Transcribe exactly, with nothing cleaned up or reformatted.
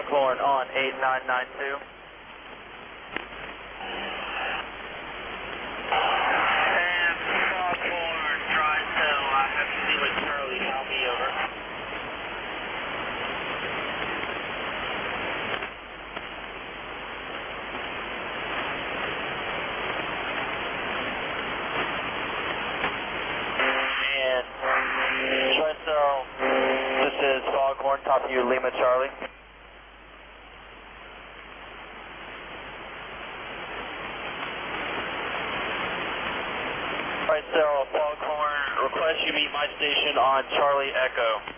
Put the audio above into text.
Foghorn on eight nine nine two. And Foghorn, trying to uh, have to see with Charlie, I'll be over. And Tristel, this is Foghorn, top of you, Lima Charlie. Tristel, Foghorn, request you meet my station on Charlie Echo.